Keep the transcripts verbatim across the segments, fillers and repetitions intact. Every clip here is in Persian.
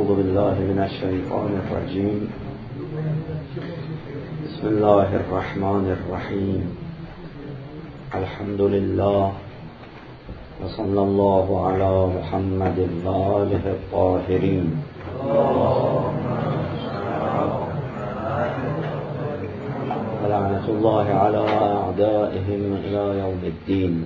أعوذ بالله من الشيطان الرجيم. بسم الله الرحمن الرحيم. الحمد لله وصلى الله على محمد وآله الطاهرين. ولعنة الله على أعدائهم إلى يوم الدين.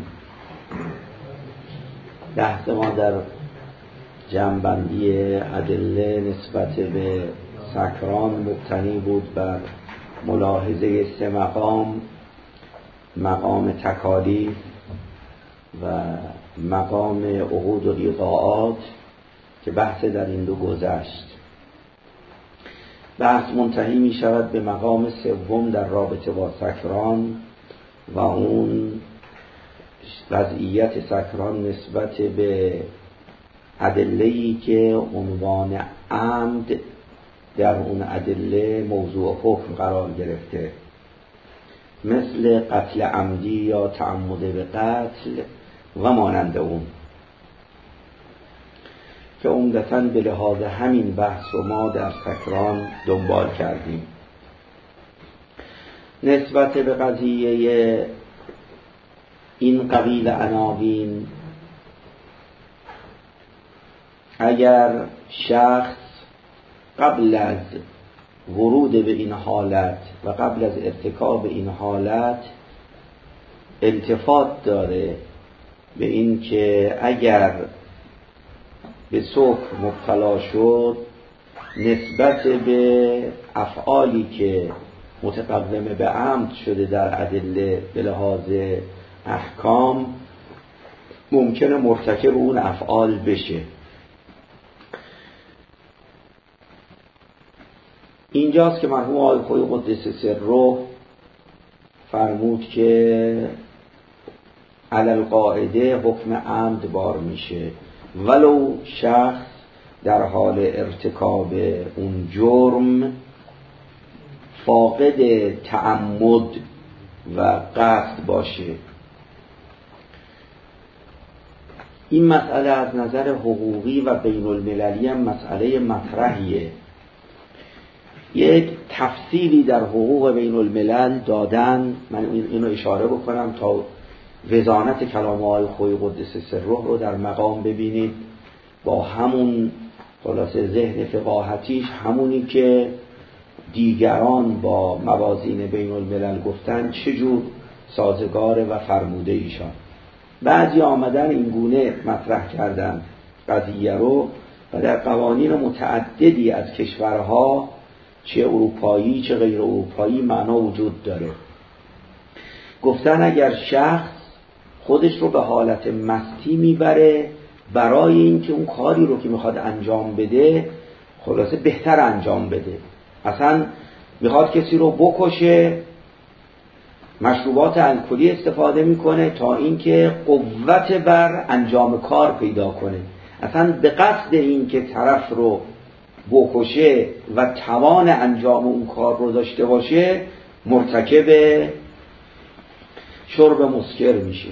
بحث ما در جمع‌بندی ادله نسبت به سکران مبتنی بود بر ملاحظه سه مقام: مقام تکالیف و مقام عقود و ایقاعات که بحث در این دو گذشت. بحث منتهی می شود به مقام سوم در رابطه با سکران و اون وضعیت سکران نسبت به ادله‌ای که عنوان عمد در اون ادله موضوع حکم قرار گرفته، مثل قتل عمدی یا تعمد به قتل و مانند اون، که عمدتاً به لحاظ همین بحث و ما در سکران دنبال کردیم. نسبت به قضیه این قبیل عناوین، اگر شخص قبل از ورود به این حالت و قبل از ارتکاب این حالت التفات داره به این که اگر به سکر مبتلا شد نسبت به افعالی که متقدم به عمد شده در ادله به لحاظ احکام ممکنه مرتکب اون افعال بشه. اینجاست که مرحوم آقای خویی قدس سره فرمود که علی القاعده حکم عمد بار میشه ولو شخص در حال ارتکاب اون جرم فاقد تعمد و قصد باشه. این مسئله از نظر حقوقی و بین المللی هم مسئله مطرحیه. یک تفصیلی در حقوق بین الملل دادن، من اینو اشاره بکنم تا وزانت کلام آقای خویی قدس سره رو در مقام ببینید، با همون خلاصه ذهن فقاهتیش، همونی که دیگران با موازین بین الملل گفتن چجور سازگاره و فرموده ایشان. بعضی آمدن این گونه مطرح کردن قضیه رو و در قوانین متعددی از کشورها چه اروپایی چه غیر اروپایی معنا وجود داره. گفتن اگر شخص خودش رو به حالت مستی میبره برای اینکه اون کاری رو که میخواد انجام بده خلاصه بهتر انجام بده، اصلا میخواد کسی رو بکشه، مشروبات الکلی استفاده میکنه تا اینکه قوت بر انجام کار پیدا کنه، اصلا به قصد اینکه طرف رو بکشه و توان انجام اون کار رو داشته باشه مرتکب شرب مسکر میشه.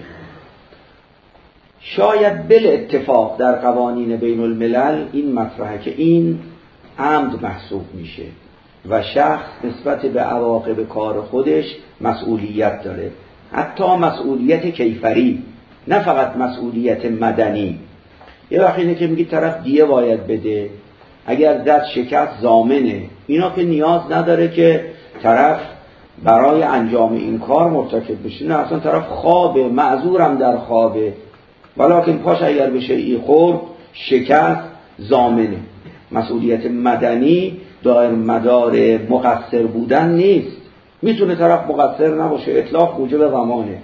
شاید بل اتفاق در قوانین بین الملل این مطرحه که این عمد محسوب میشه و شخص نسبت به عواقب کار خودش مسئولیت داره، حتی مسئولیت کیفری، نه فقط مسئولیت مدنی. یه وقت اینه که میگی طرف دیه باید بده، اگر دست شکست ضامنه، اینا که نیاز نداره که طرف برای انجام این کار مرتکب بشه، نه اصلا طرف خوابه، معذورم در خوابه، ولیکن پاش اگر بشه ای خورد شکست ضامنه. مسئولیت مدنی دایر مدار مقصر بودن نیست، میتونه طرف مقصر نباشه، اطلاق موجب ضمانه.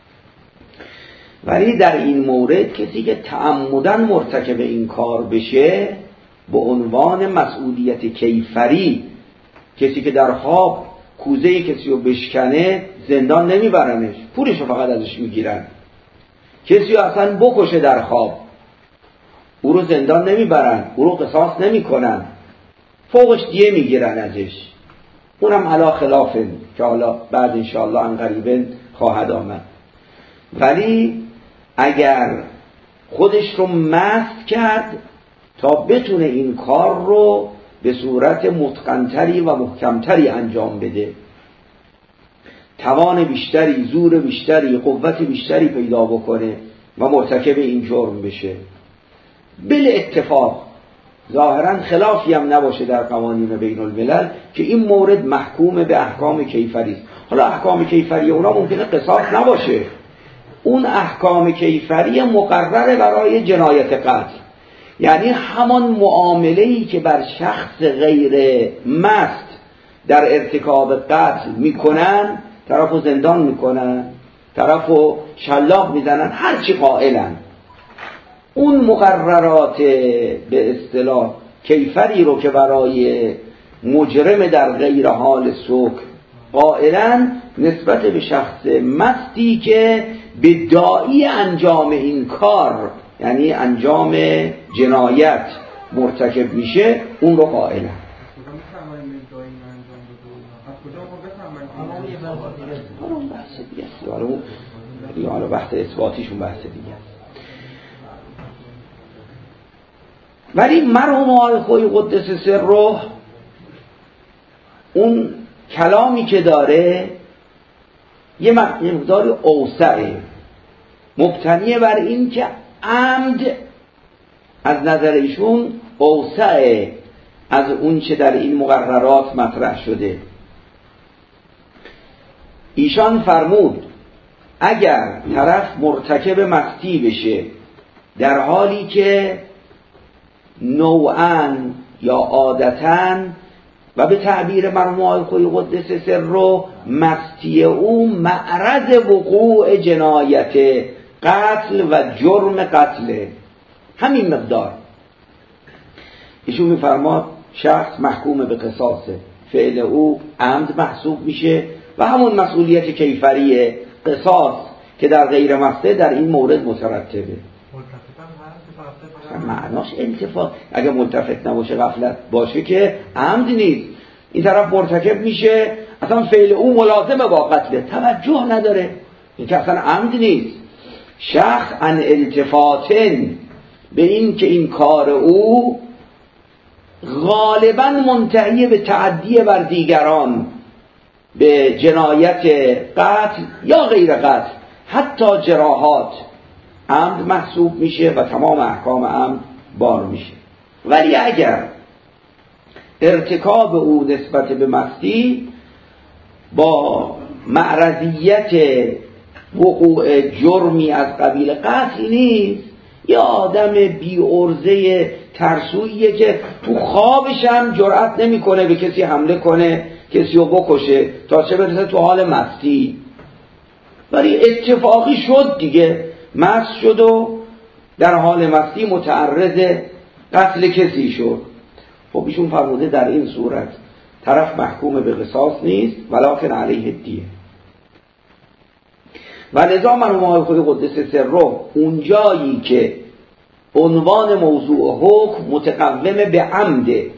ولی در این مورد کسی که تعمدن مرتکب این کار بشه به عنوان مسئولیت کیفری، کسی که در خواب کوزه کسی رو بشکنه زندان نمیبرنش، پولش رو فقط ازش میگیرن. کسی رو اصلا بکشه در خواب، او رو زندان نمیبرن، او رو قصاص نمیکنن، فوقش دیه میگیرن ازش، اونم علا خلافه که حالا بعد انشاءالله عنقریبا خواهد آمد. ولی اگر خودش رو مست کرد تا بتونه این کار رو به صورت متقن‌تری و محکمتری انجام بده، توان بیشتری، زور بیشتری، قوت بیشتری پیدا بکنه و مرتکب این جرم بشه. بل اتفاق ظاهرا خلافی هم نباشه در قوانین بین الملل که این مورد محکوم به احکام کیفری است. حالا احکام کیفری اونا ممکنه قصاص نباشه، اون احکام کیفری مقرره برای جنایت قتل، یعنی همان معامله‌ای که بر شخص غیر مست در ارتکاب قتل میکنن، طرفو زندان میکنن، طرفو شلاق میزنن، هر چی قائلن، اون مقررات به اصطلاح کیفری رو که برای مجرم در غیر حال سکر قائلن نسبت به شخص مستی که به داعی انجام این کار، یعنی انجام جنایت مرتکب میشه، اون رو قائلن. اون بحث دیگه است، حالا بحث اثباتیشون بحث دیگه است. ولی مرحوم آقای خویی قدس سره اون کلامی که داره یه مقدار اوسعه، مبتنیه بر این که عمد از نظر ایشون اوسعه از اون چه در این مقررات مطرح شده. ایشان فرمود اگر طرف مرتکب مستی بشه در حالی که نوعاً یا عادتاً و به تعبیر مرحوم آقای خویی قدس سره مستی او معرض وقوع جنایت قتل و جرم قتله، همین مقدار. ایشون میفرماد شخص محکوم به قصاصه، فعل او عمد محسوب میشه و همون مسئولیت کیفری قصاص که در غیر مسته در این مورد مترتبه. معناش انتفاع، اگه ملتفت نباشه غفلت باشه که عمد نیست، این طرف مرتکب میشه اصلا فعل او ملازمه با قتله، توجه نداره، این که اصلا عمد نیست. شخص ان التفاتن به این که این کار او غالبا منتهی به تعدی بر دیگران، به جنایت قتل یا غیر قتل، حتی جراحات، عمد محسوب میشه و تمام احکام عمد بار میشه. ولی اگر ارتکاب او نسبت به مستی با معرضیت وقوع جرمی از قبیل قتل نیست، یا آدم بی عرضه ترسوییه که تو خوابش هم جرأت نمیکنه به کسی حمله کنه، کسی رو بکشه، تا چه برسه تو حال مستی. ولی اتفاقی شد دیگه، مست شد و در حال مستی متعرض قتل کسی شد. خب ایشون فرموده در این صورت طرف محکوم به قصاص نیست ولکن علیه الدیه. و لذا مرحوم آقای خویی قدس سره اون جایی که عنوان موضوع حکم متقوم به عمده،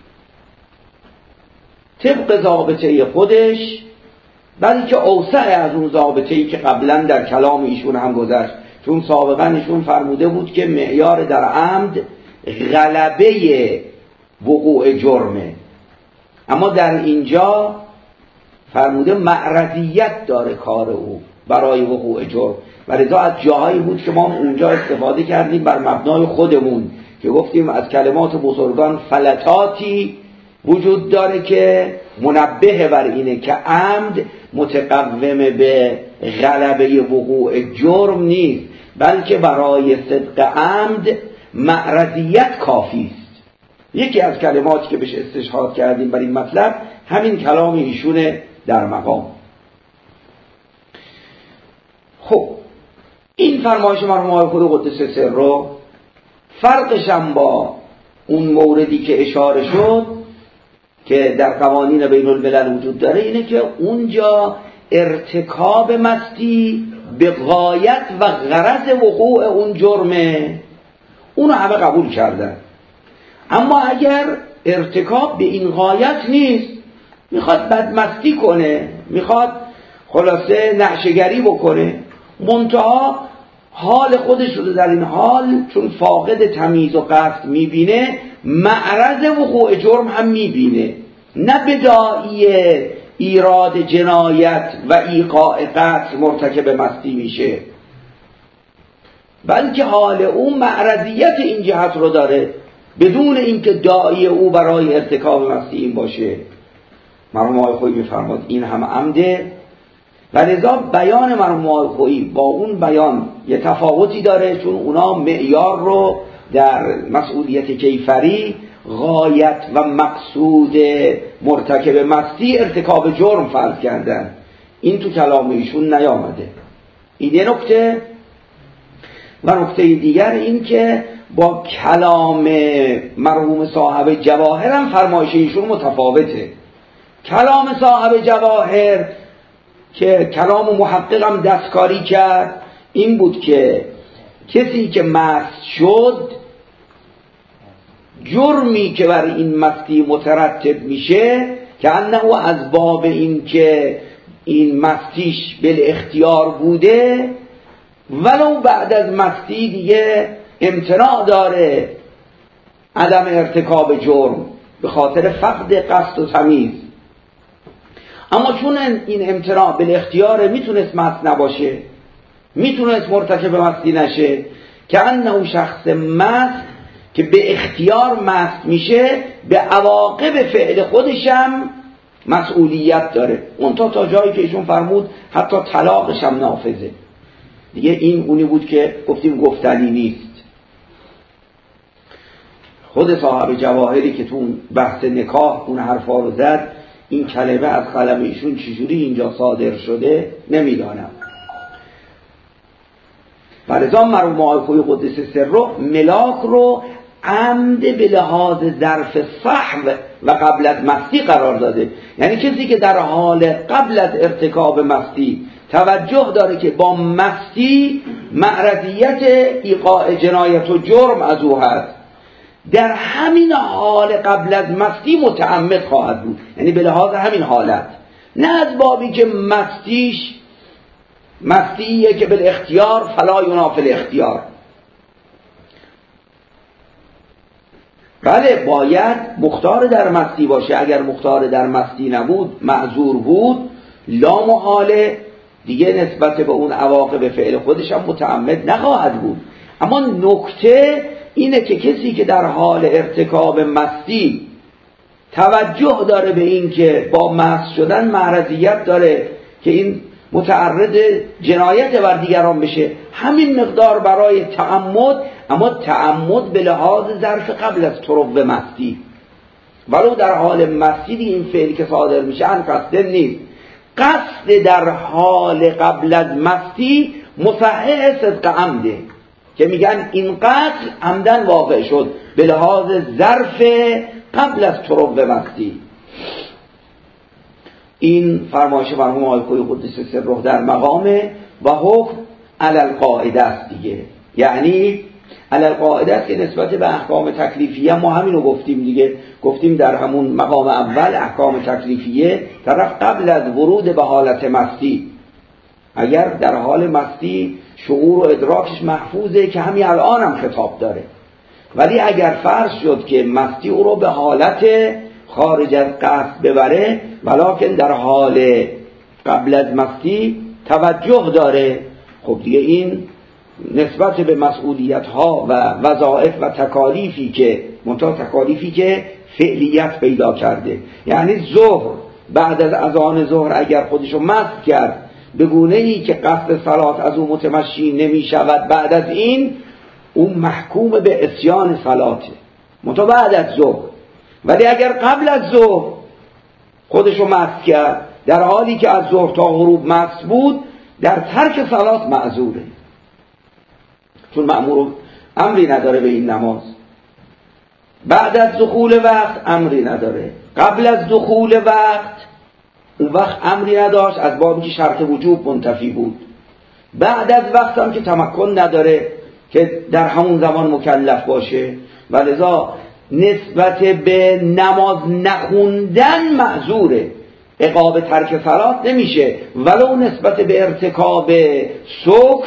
طبق ضابطه خودش، بلکه که اوسع از اون ضابطه‌ای که قبلا در کلام ایشون هم گذشت، چون سابقا ایشون فرموده بود که معیار در عمد غلبه وقوع جرمه، اما در اینجا فرموده معرضیت داره کار او برای وقوع جرم، و لذا از جاهایی بود که ما اونجا استفاده کردیم بر مبنای خودمون که گفتیم از کلمات بزرگان فلتاتی وجود داره که منبه بر اینه که عمد متقوم به غلبه وقوع جرم نیست، بلکه برای صدق عمد معرضیت کافی است. یکی از کلماتی که بهش استشهاد کردیم بر این مطلب همین کلام ایشونه در مقام. خب این فرمایش مرحوم آقای خویی قدس سره فرقش هم با اون موردی که اشاره شد که در قوانین بین الملل وجود داره اینه که اونجا ارتکاب مستی به غایت و غرض وقوع اون جرمه، اونو همه قبول کردن. اما اگر ارتکاب به این غایت نیست، میخواد بدمستی کنه، میخواد خلاصه نعشگری بکنه، منتها حال خودش رو در این حال چون فاقد تمییز و قصد میبینه، معرض وقوع جرم هم میبینه، نه بداعی ایراد جنایت و ایقاع قتل مرتکب مستی میشه، بلکه حال او معرضیت این جهت رو داره بدون اینکه داعی او برای ارتکاب مستی این باشه. مرحوم آقای خویی می‌فرماد این هم عمده، و لذا بیان مرحوم آقای خویی با اون بیان یه تفاوتی داره، چون اونا معیار رو در مسئولیت کیفری غایت و مقصود مرتکب مستی ارتکاب جرم فرض کردن. این تو کلام ایشون نیامده. این یه نکته. و نکته دیگر این که با کلام مرحوم صاحب جواهر هم فرمایش ایشون متفاوته. کلام صاحب جواهر که کلام محقق هم دستکاری کرد این بود که کسی که مست شد، جرمی که بر این مستی مترتب میشه که انه از باب این که این مستیش بالاختیار بوده، ولو بعد از مستی دیگه امتناع داره عدم ارتکاب جرم به خاطر فقد قصد و تمییز. اما چون این امتناع بالاختیار میتونست مست نباشه، میتونست مرتکب مستی نشه، که انه شخص مست که به اختیار مست میشه به عواقب فعل خودشم مسئولیت داره. اون تا تا جایی که ایشون فرمود حتی طلاقش هم نافذه دیگه. این اونی بود که گفتیم گفتنی نیست. خود صاحب جواهری که تو بحث نکاح اون حرفا رو زد، این کلمه از قلم ایشون چجوری اینجا صادر شده نمیدانم. فلذا مرحوم آقای خویی قدس سره ملاک رو عمد به لحاظ ظرف صحو و قبل از مستی قرار داده. یعنی کسی که در حال قبل از ارتکاب مستی توجه داره که با مستی معرضیت ایقاع جنایت و جرم از او هست، در همین حال قبل از مستی متعمد خواهد بود. یعنی به لحاظ همین حالت، نه از بابی که مستیش مستیه که بالاختیار فلا ینافی الاختیار. بله باید مختار در مستی باشه، اگر مختار در مستی نبود معذور بود لا محاله دیگه نسبت به اون عواقب فعل خودش هم متعمد نخواهد بود. اما نکته اینه که کسی که در حال ارتکاب مستی توجه داره به این که با مست شدن معرضیت داره که این متعرض جنایت بر دیگران بشه، همین مقدار برای تعمد، اما تعمد به لحاظ ظرف قبل از طرق مستی، ولو در حال مستی دیگه این فعلی که صادر میشه ان قصد نیست. قصد در حال قبل از مستی مصحح صدق عمده که میگن این قتل عمدن واقع شد به لحاظ ظرف قبل از طرق مستی. این فرمایش مرحوم آقای خویی قدس سره در مقامه و حکم علی القاعده است دیگه. یعنی علی القاعده است که نسبت به احکام تکلیفیه ما همین رو گفتیم دیگه. گفتیم در همون مقام اول احکام تکلیفیه طرف قبل از ورود به حالت مستی، اگر در حال مستی شعور و ادراکش محفوظه که همین الان هم خطاب داره، ولی اگر فرض شد که مستی او رو به حالت خارج از قصد ببره ولکن در حال قبل از مستی توجه داره، خب دیگه این نسبت به مسئولیت ها و وظایف و تکالیفی که منتها تکالیفی که فعلیت پیدا کرده، یعنی ظهر بعد از اذان ظهر اگر خودشو مست کرد به گونه‌ای که قصد صلات از اون متمشی نمی شود، بعد از این اون محکوم به عصیان صلاته منتها بعد از ظهر. ولی اگر قبل از ظهر خودشو مست کرد در حالی که از ظهر تا غروب مست بود، در ترک صلات معذوره، چون مأمور امری نداره به این نماز. بعد از دخول وقت امری نداره، قبل از دخول وقت اون وقت امری نداشت از بابی که شرط وجوب منتفی بود، بعد از وقت هم که تمکن نداره که در همون زمان مکلف باشه، و لذا نسبت به نماز نخوندن معذوره، عقاب ترک صلات نمیشه، ولو نسبت به ارتکاب سکر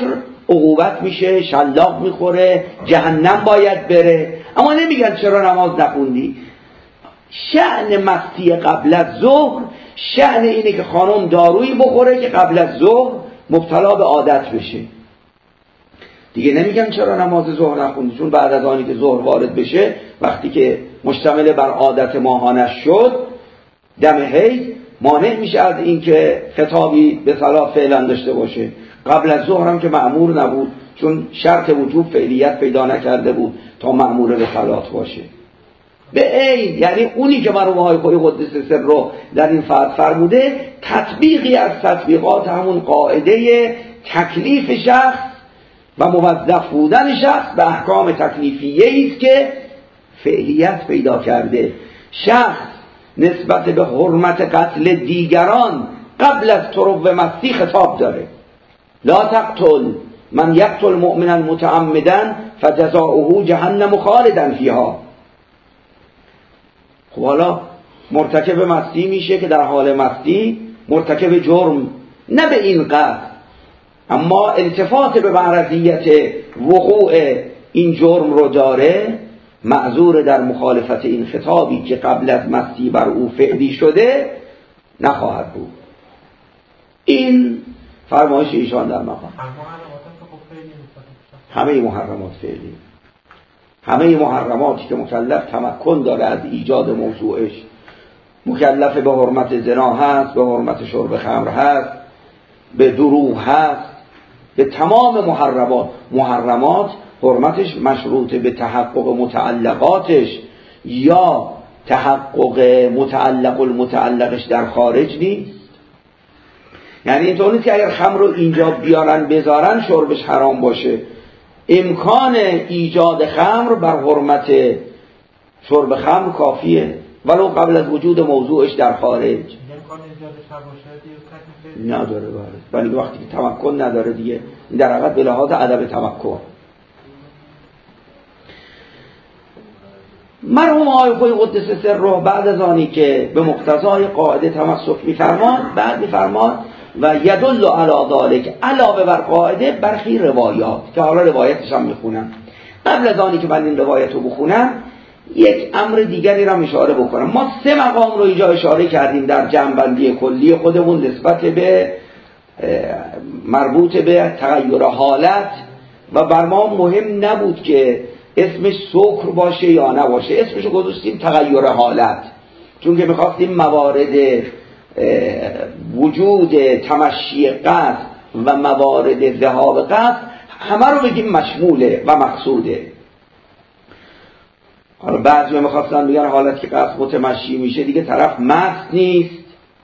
عقوبت میشه، شلاق میخوره، جهنم باید بره. اما نمیگن چرا نماز نخوندی. شأن مستی قبل از ظهر شأن اینه که خانم دارویی بخوره که قبل از ظهر مبتلا به عادت بشه. دیگه نمیگن چرا نماز ظهر نخوندی، چون بعد از آنی که ظهر وارد بشه، وقتی که مشتمل بر عادت ماهانه شد، دم حیض مانع میشه از این که خطابی به صلاة فعلا داشته باشه. قبل از ظهر هم که مأمور نبود، چون شرط وجوب فعلیت پیدا نکرده بود تا مأمور به صلاة باشه. به عین یعنی اونی که مرحوم آقای خویی قدس سر رو در این فصل فرموده تطبیقی از تطبیقات همون قاعده تکلیف شخص و موظف بودن شخص به احکام تکلیفیه است که فعلیت پیدا کرده. شخص نسبت به حرمت قتل دیگران قبل از طروق مستی خطاب داره. لا تقتل من یقتل مؤمنا متعمدا فجزاؤه جهنم خالدا فیها. خب حالا مرتکب مستی میشه که در حال مستی مرتکب جرم، نه به این قدر، اما التفات به معرضیت وقوع این جرم رو داره، معذور در مخالفت این خطابی که قبل از مستی بر او فعلی شده نخواهد بود. این فرمایش ایشان در مقام. همه محرمات فعلی، همه محرماتی که مکلف تمکن داره از ایجاد موضوعش، مکلف به حرمت زنا هست، به حرمت شرب خمر هست، به دروغ هست، به تمام محرمات. محرمات حرمتش مشروط به تحقق متعلقاتش یا تحقق متعلق المتعلقش در خارج نیست. یعنی اینطور نیست که اگر خمر رو اینجا بیارن بذارن شربش حرام باشه. امکان ایجاد خمر بر حرمت شرب خمر کافیه ولو قبل از وجود موضوعش در خارج. نداره ولی وقتی که تمکن نداره دیگه در حقیقت به لحاظ عدم تمکن. مرحوم آقای خویی قدس سره بعد از آنی که به مقتضای قاعده تمسک می‌فرماد، بعد می‌فرماد و یدل علی ذلک، علاوه بر قاعده برخی روایات که حالا روایتش هم میخونم. قبل از آنی که من این روایت رو بخونم یک امر دیگری را اشاره بکنم. ما سه مقام رو اینجا اشاره کردیم در جمع‌بندی کلی خودمون نسبت به مربوط به تغییر حالت و بر ما مهم نبود که اسمش سکر باشه یا نباشه، اسمشو گذاشتیم تغییر حالت، چون که میخواستیم موارد وجود تمشی قصد و موارد ذهاب قصد همه رو بگیم مشموله و مقصوده. حالا بعضی میخواستن بگن حالت که قصد متمشی میشه دیگه طرف مست نیست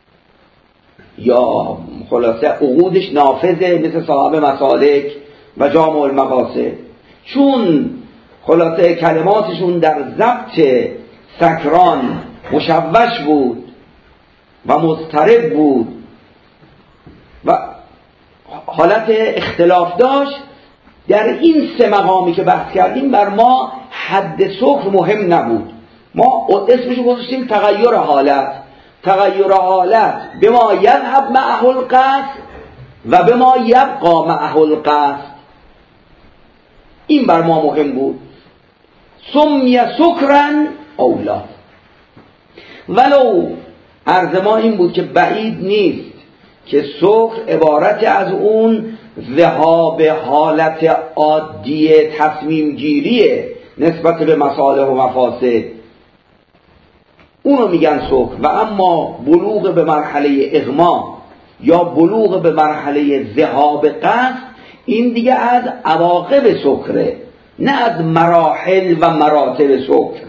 یا خلاصه عقودش نافذه مثل صاحب مسالک و جامع المقاصد، چون خلاصه کلماتشون در ضبط سکران مشوش بود و مضطرب بود و حالت اختلاف داشت. در این سه مقامی که بحث کردیم بر ما حد سکر مهم نبود، ما اسمشو گذاشتیم تغییر حالت. تغییر حالت به ما یذهب معه القصد و به ما یبقى معه القصد، این بر ما مهم بود. سمی سکرن اولا، ولو عرض ما این بود که بعید نیست که سکر عبارت از اون ذهاب حالت عادی تصمیم گیریه نسبت به مصالح و مفاسد، اونو میگن سکر. و اما بلوغ به مرحله اغما یا بلوغ به مرحله ذهاب قصد، این دیگه از عواقب سکره، نه از مراحل و مراتب سکر.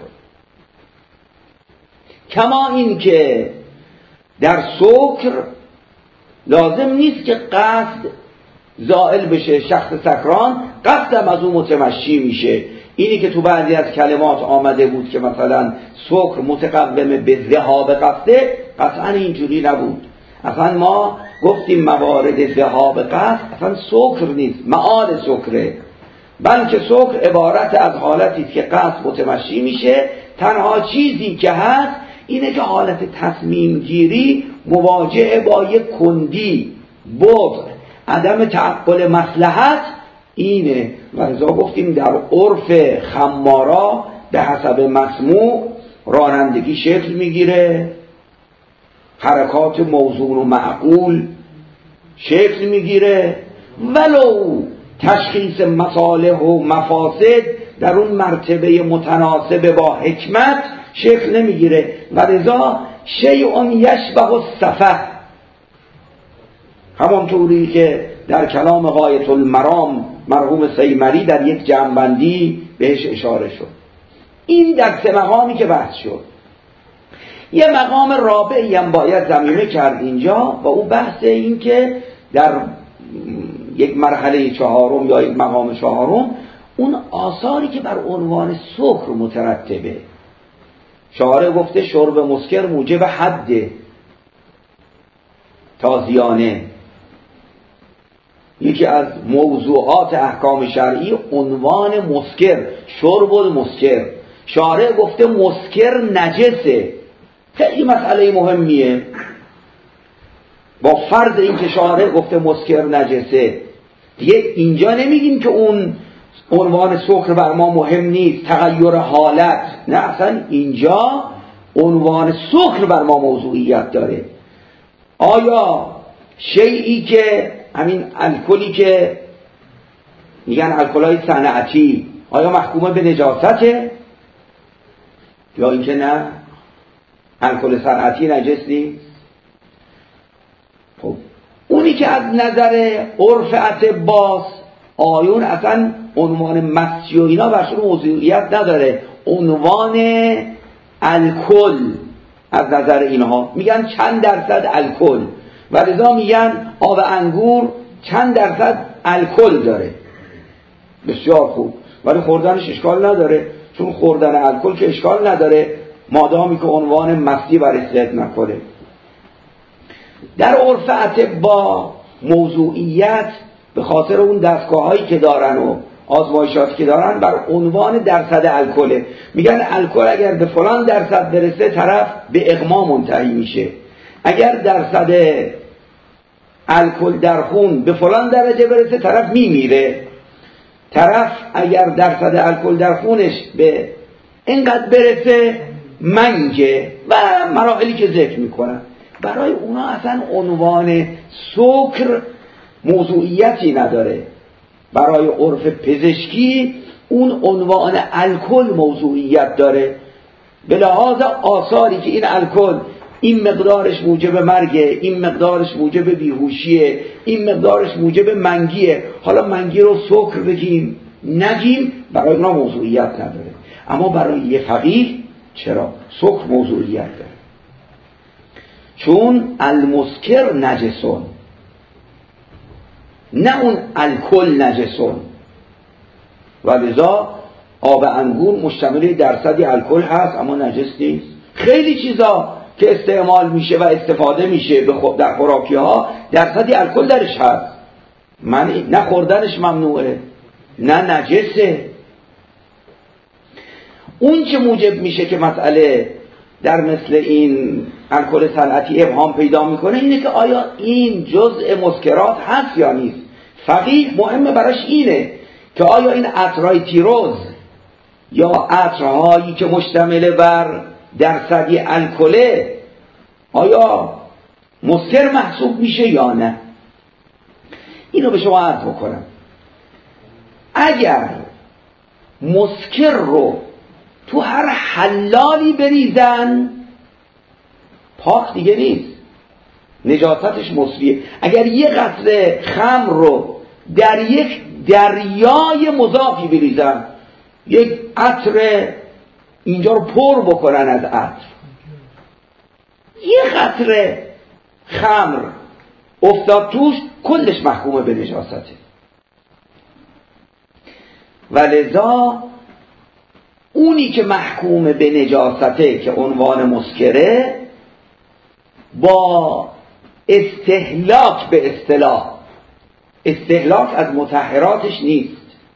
کما این که در سکر لازم نیست که قصد زائل بشه، شخص سکران قصدم از اون متمشی میشه. اینی که تو بعضی از کلمات آمده بود که مثلا سکر متقوم به ذهاب قصده، قطعا اینجوری نبود. اصلا ما گفتیم موارد ذهاب قصد اصلا سکر نیست، معاد سکره، بلکه سکر عبارت از حالتی که قصد متمشی میشه. تنها چیزی که هست اینه که حالت تصمیم گیری مواجهه با یک کندی، بغض، عدم تعقل مصلحت اینه. و لذا گفتیم در عرف خمارا به حسب مسموع رانندگی شکل میگیره، حرکات موزون و معقول شکل میگیره، ولو تشخیص مصالح و مفاسد در اون مرتبه متناسب با حکمت شکل نمیگیره. و لذا شیء یشبه السفه، همانطوری که در کلام غایة المرام مرحوم سیمری در یک جمع‌بندی بهش اشاره شد. این در سه مقامی که بحث شد. یه مقام رابعی هم باید ضمیمه کرد اینجا و او بحث این که در یک مرحله چهارم یا یک مقام چهارم اون آثاری که بر عنوان سکر مترتبه. شارع گفته شرب مسکر موجب حد تازیانه، یکی از موضوعات احکام شرعی عنوان مسکر، شرب المسکر. شارع گفته مسکر نجسه، خیلی مسئله مهمیه. با فرض این که شارع گفته مسکر نجسه، دیگه اینجا نمیگیم که اون عنوان سکر بر ما مهم نیست، تغییر حالت، نه، اصلا اینجا عنوان سکر بر ما موضوعیت داره. آیا شیئی که همین الکلی که میگن الکل‌های صنعتی آیا محکومه به نجاسته یا اینکه نه الکل صنعتی نجس نیست؟ خب اونی که از نظر عرف اطباء آیون اصلا عنوان مسی و اینا برشون موضوعیت نداره، عنوان الکل از نظر اینها میگن چند درصد الکل، و لذا میگن آب انگور چند درصد الکل داره. بسیار خوب، ولی خوردنش اشکال نداره، چون خوردن الکل که اشکال نداره مادامی که عنوان مستی برش زد نکنه. در عرف اطباء موضوعیت به خاطر اون دستگاه هایی که دارن و آزمایشاتی که دارن بر عنوان درصد الکله. میگن الکل اگر به فلان درصد برسه طرف به اغما منتهی میشه، اگر درصد الکل در خون به فلان درجه برسه طرف میمیره، طرف اگر درصد الکل در خونش به اینقدر برسه منجه و مراحلی که ذکر میکنن. برای اونا اصلا عنوان سکر موضوعیتی نداره. برای عرف پزشکی اون عنوان الکل موضوعیت داره، به لحاظ آثاری که این الکل این مقدارش موجب مرگه، این مقدارش موجب بیهوشیه، این مقدارش موجب منگیه. حالا منگی رو سکر بگیم نگیم برای اونا موضوعیت نداره، اما برای یه فقیه چرا؟ سکر موضوعیت داره، چون المسکر نجسون، نه اون الکل نجسون. و لذا آب انگور مشتمل درصدی الکل هست اما نجس نیست. خیلی چیزا که استعمال میشه و استفاده میشه در خوراکی ها درصدی الکل درش هست، من نه خوردنش ممنوعه نه نجسه. اون چه موجب میشه که مسئله در مثل این الکل صنعتی ابهام پیدا میکنه اینه که آیا این جزء مسکرات هست یا نیست. فقیه مهمه براش اینه که آیا این عطرهای تیروز یا عطرهایی که مشتمل بر درصدی الکله آیا مسکر محسوب میشه یا نه. اینو به شما عرض بکنم، اگر مسکر رو تو هر حلالی بریزن پاک دیگه نیست، نجاستش مصریه. اگر یه قطره خمر رو در یک دریای مضافی بریزن، یک عطر اینجا رو پر بکنن از عطر، یه قطره خمر افتاد توش کلش محکومه به نجاسته. و لذا اونی که محکوم به نجاسته که عنوان مسکره با استهلاک، به اصطلاح استهلاک از مطهراتش نیست،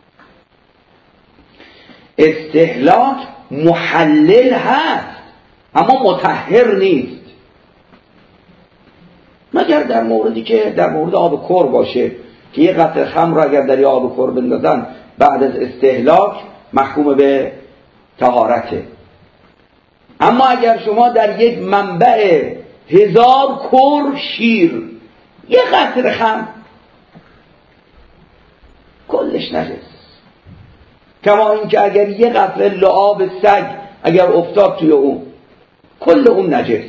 استهلاک محلل هست اما مطهر نیست، مگر در موردی که در مورد آب کر باشه که یه قطره خمر را اگر در یه آب کر بندازن بعد از استهلاک محکوم به طهارته. اما اگر شما در یک منبع هزار کر شیر یه قطره خمر، کلش نجس. کما این که اگر یه قطره لعاب سگ اگر افتاد توی اون، کل اون نجس.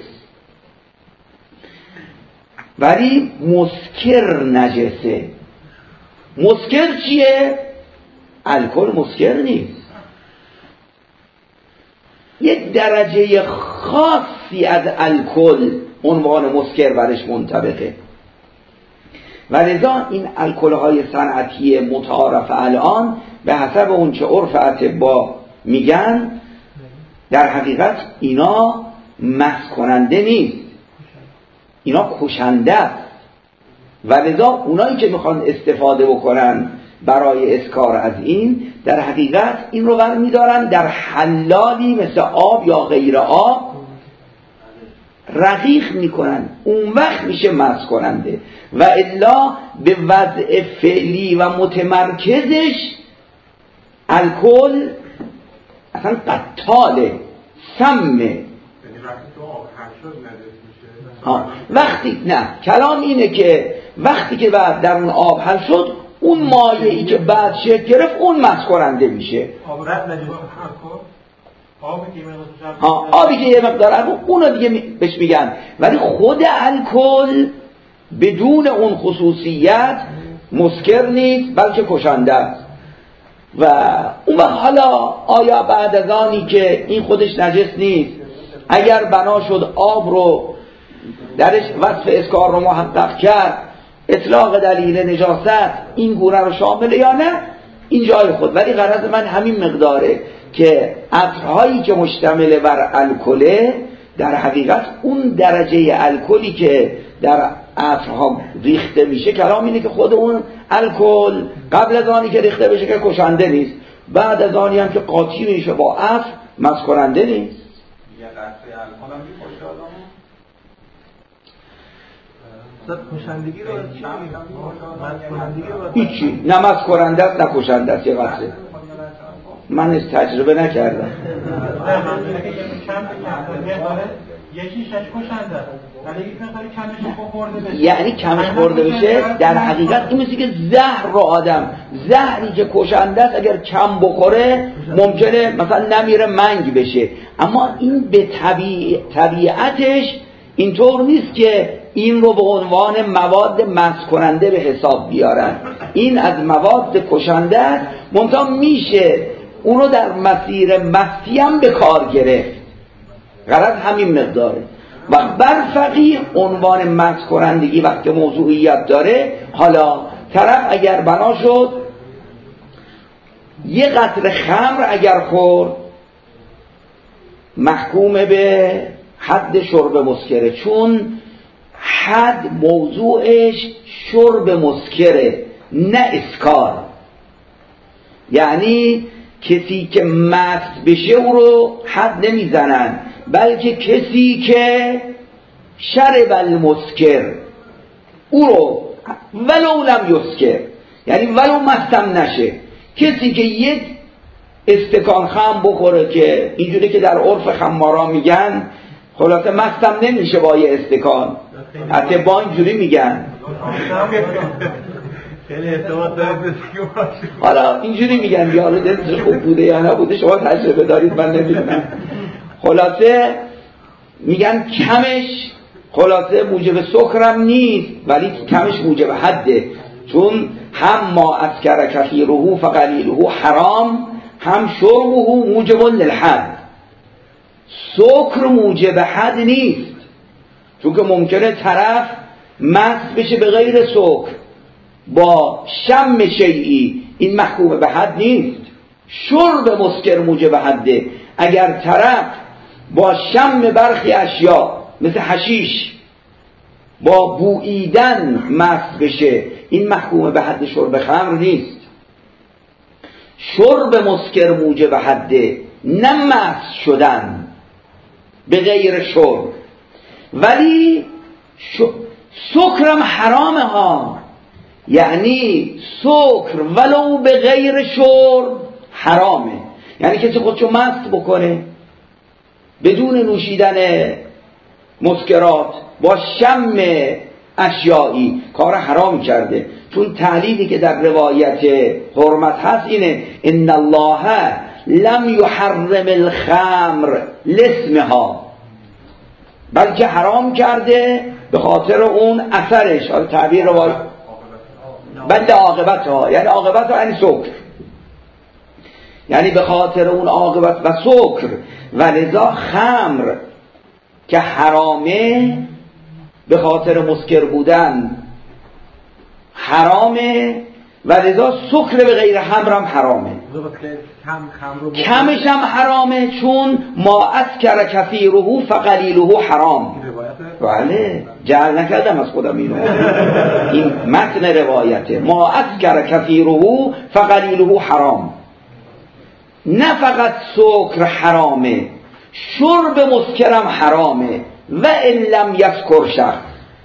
ولی مسکر نجسه. مسکر چیه؟ الکل مسکر نیست، یک درجه خاصی از الکل عنوان مسکر برش منطبقه. و لذا این الکل‌های صنعتی متعارف الان به حسب اون چه عرف اطباء میگن در حقیقت اینا مست کننده نیست، اینا کشنده است. و لذا اونایی که میخوان استفاده بکنن برای اسکار از این، در حقیقت این رو برمیدارن در حلالی مثل آب یا غیر آب رقیق میکنن، اون وقت میشه مست کننده. و الا به وضع فعلی و متمرکزش الکل اصلا قتاله، سمه. ها. وقتی نه، کلام اینه که وقتی که بعد در اون آب حل شد، اون مایعی که بعد شکل گرفت اون مست کننده میشه. آب رد نجس ها، آبی که یه مقدار اونو دیگه بهش میگن. ولی خود الکل بدون اون خصوصیت مسکر نیست بلکه کشنده است. و اون وقت حالا آیا بعد از آنی که این خودش نجس نیست، اگر بنا شد آب رو درش وصف اسکار رو محقق کرد، اطلاق دلیل نجاست این گونه رو شامله یا نه، این جای خود. ولی غرض من همین مقداره که عطرهایی که مشتمل بر الکله در حقیقت اون درجه الکلی که در عطرها ریخته میشه، کلام اینه که خود اون الکل قبل از آنی که ریخته بشه که کشنده نیست، بعد از آنی هم که قاطی میشه با عطر مست کننده نیست. یه قطره الکل هم می‌کشه آدمو؟ صد کشندگی رو چی میگم؟ مست کنندگی رو هیچی، نه مست کننده است نه کشنده است. یه قطره من از تجربه نکردم. یکیش کشنده است ولی یک مقداری کمش خورده بشه، یعنی کمش خورده بشه در حقیقت این مثل که زهر رو آدم، زهری که کشنده است اگر کم بخوره ممکنه مثلا نمیره منگ بشه. اما این به طبیع... طبیعتش اینطور نیست که این رو به عنوان مواد مست کننده به حساب بیارن. این از مواد کشنده است، منتها میشه اون رو در مسیر مستی هم به کار گرفت. غرض همین مقداره. و بر فقیه عنوان مست کنندگی وقتی موضوعیت داره، حالا طرف اگر بنا شد یه قطره خمر اگر خورد محکوم به حد شرب مسکره، چون حد موضوعش شرب مسکره نه اسکار. یعنی کسی که مست بشه او رو حد نمیزنن، بلکه کسی که شرب المسکر او رو ولو لم یسکر، یعنی ولو مستم نشه، کسی که یک استکان خمر بخوره که اینجوری که در عرف خمارا میگن خلاصه مستم نمیشه با یه استکان، حتی با اینجوری میگن حالا اینجوری میگن یارو دلش خوب بوده یا نبوده شما تجربه دارید من نمیدونم. خلاصه میگن کمش خلاصه موجب سکرم نیست ولی کمش موجب حده، چون هم ما اسکر کثیره فقلیله حرام، هم شربه موجب للحد. سکر موجب حد نیست، چون که ممکنه طرف مست بشه به غیر سکر با شم شیئی، این محکوم به حد نیست. شرب مسکر موجب حده. اگر طرف با شم برخی اشیا مثل حشیش با بوییدن مست بشه، این محکوم به حد شرب خمر نیست. شرب مسکر موجب حده، نه مست شدن به غیر شرب. ولی ش... سکرم حرامه ها، یعنی سکر ولو به غیر شرب حرامه. یعنی کسی خودشو مست بکنه بدون نوشیدن مسکرات با شم اشیایی کار حرام کرده، چون تعلیلی که در روایت حرمت هست اینه ان الله لم یحرم الخمر لاسمها، بلکه حرام کرده به خاطر اون اثرش، حالا تعبیر روایت بلکه عاقبت ها، یعنی عاقبت ها یعنی سکر، یعنی به خاطر اون عاقبت و سکر و لذا خمر که حرامه به خاطر مسکر بودن حرامه و لذا سکر به غیر خمر هم حرامه. کمش هم حرامه چون ما اسکر کثیره فقلیله حرام. بله جعل نکردم از خودم اینو، این متن روایته ما اسکر کثیره فقلیله حرام. نه فقط سکر حرامه، شرب مسکرم حرامه و ان لم یسکر شخص،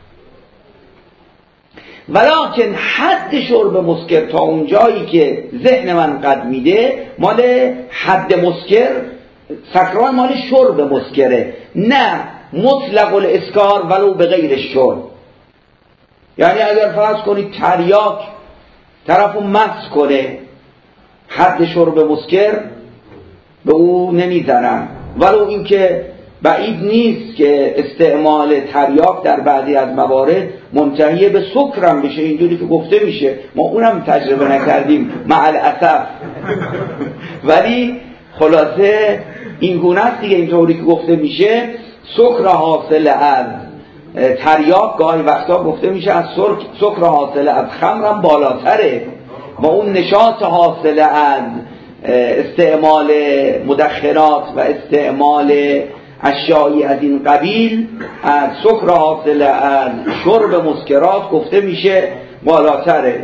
ولکن حد شرب مسکر تا اون جایی که ذهن من قد میده مال حد مسکر، سکران مال شرب مسکره، نه مطلق الاسکار ولو به غیر شرب. یعنی اگر فرض کنید تریاک طرفو مست کنه حد شرب مسکر به او نمیزنن، ولو اینکه بعید نیست که استعمال تریاک در بعضی از موارد منتهی به سکرم بشه، اینجوری که گفته میشه، ما اونم تجربه نکردیم مع الاسف، ولی خلاصه این گونه است دیگه، اینطوری که گفته میشه سکر حاصل از تریاک گاهی وقتا گفته میشه از سکر حاصل از خمرم بالاتره، با اون نشاط حاصل از استعمال مدخنات و استعمال اشیایی از این قبیل از سکر حاصل از شرب مسکرات گفته میشه بالاتره.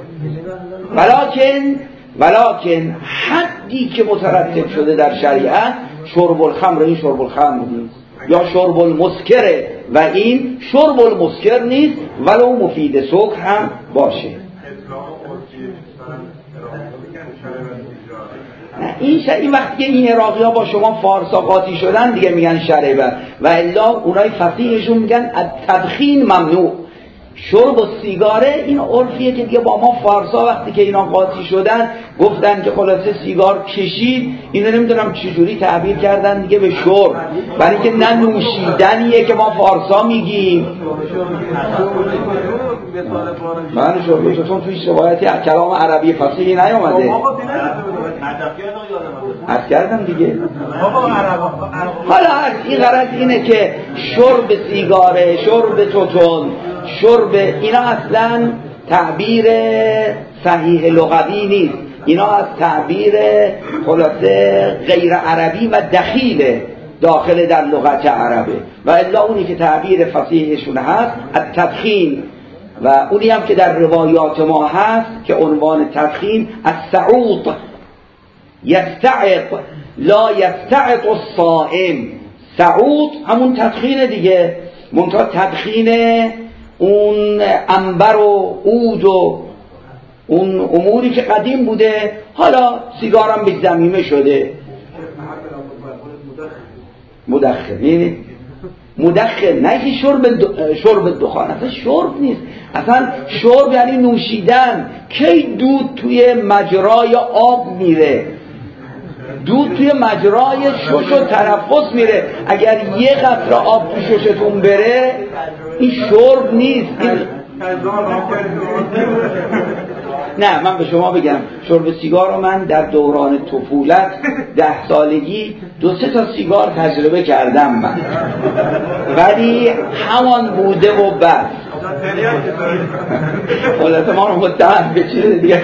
ولکن ولکن حدی که مترتب شده در شریعت شرب الخمر، این شرب الخمر نیست، یا شرب المسکره و این شرب المسکر نیست ولو مفید سکر هم باشه. نه این شر... این وقتی که این عراقی ها با شما فارسا قاطی شدن دیگه میگن شربه، و الا اونای فقیهشون میگن تدخین ممنوع. شرب و سیگاره این عرفیه که دیگه با ما فارسا وقتی که اینا قاطی شدن گفتن که خلاصه سیگار کشید، اینو نمیدونم چجوری تعبیر کردن دیگه به شرب، برای که نه نوشیدنیه که ما فارسا میگیم. من شرب چون توی روایتی کلام عربی فصیحی نیامده. عرض کردم دیگه. حالا این غرض اینه که شرب سیگاره، شرب توتون، شرب اینا اصلا تعبیر صحیح لغوی نیست، اینا از تعبیر خلاصه غیر عربی و دخیل داخل در لغت عربه، و الا اونی که تعبیر فصیحشون هست التدخین، و اونی هم که در روایات ما هست که عنوان تدخین السعوط، یستعط لا یستعط الصائم. سعوط همون تدخین دیگه، منتها تدخین اون عنبر و عود و اون اموری که قدیم بوده، حالا سیگارم به ضمیمه شده. مدخن یعنی مدخن، نه که شرب شرب دخان، اصلا شرب نیست، اصلا شرب یعنی نوشیدن. کی دود توی مجرای آب میره؟ دود توی مجرای شش و تنفس میره. اگر یه قطره آب تو ششتون بره این شرب نیست. این... نه من به شما بگم شرب سیگار رو من در دوران طفولت ده سالگی دو سه تا سیگار تجربه کردم من، ولی همان بوده و بس. خلاصه ما رو متهم به چیز دیگه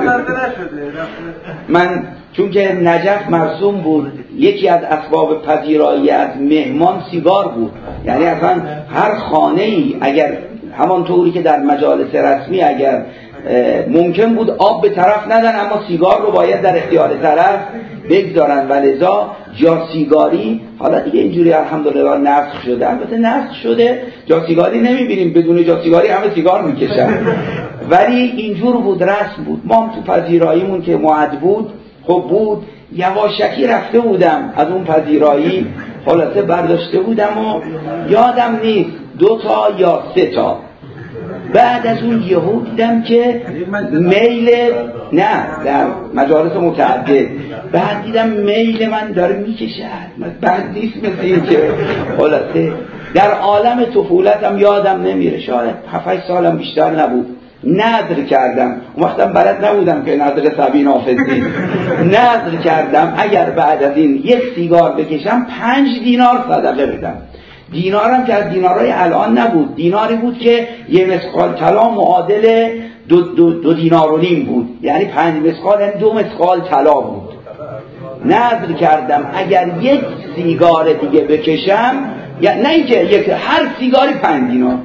من چون که نجف مرسوم بود یکی از اسباب پذیرایی از مهمان سیگار بود، یعنی اصلا هر خانه‌ای اگر همانطوری که در مجالس رسمی اگر ممکن بود آب به طرف ندن اما سیگار رو باید در اختیار طرف بگذارن، و لذا جا سیگاری حالا دیگه اینجوری الحمدلله نسخ شده، البته نسخ شده جا سیگاری نمیبینیم، بدون جا سیگاری همه سیگار میکشن، ولی اینجور بود، رسم بود. ما هم تو پذیراییمون که معد بود خب بود، یواشکی رفته بودم از اون پذیرایی، خلاصه برداشته بودم و یادم نیست دو تا یا سه تا. بعد از اون یهو دیدم که میل، نه در مجالس متعدد، بعد دیدم میل من داره میکشد، بعد نیست مثل این که خلاصه در عالم طفولتم یادم نمیره، شاید هفت سالم بیشتر نبود، نذر کردم. اون وقتم بلد نبودم که نذر سبی نافذی، نذر کردم اگر بعد از این یک سیگار بکشم پنج دینار صدقه بدم. دینارم که از دینارهای الان نبود، دیناری بود که یه مسقال طلا معادل دو, دو, دو دینار و نیم بود، یعنی پنج مسقال یعنی دو مسقال طلا بود. نذر کردم اگر یک سیگار دیگه بکشم، یا نه اینکه یک هر سیگاری پنج دینار،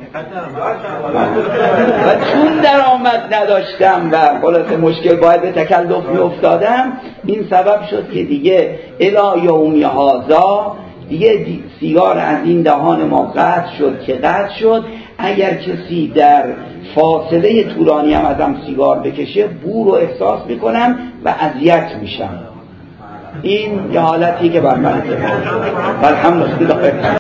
و چون درآمد نداشتم و خلاص مشکل باید به تکلف می افتادم، این سبب شد که دیگه الی یوم هذا دیگه سیگار از این دهان ما قطع شد که قطع شد. اگر کسی در فاصله طولانی هم ازم سیگار بکشه بو رو احساس میکنم و اذیت میشم. این یه حالتی که بر من الحمدلله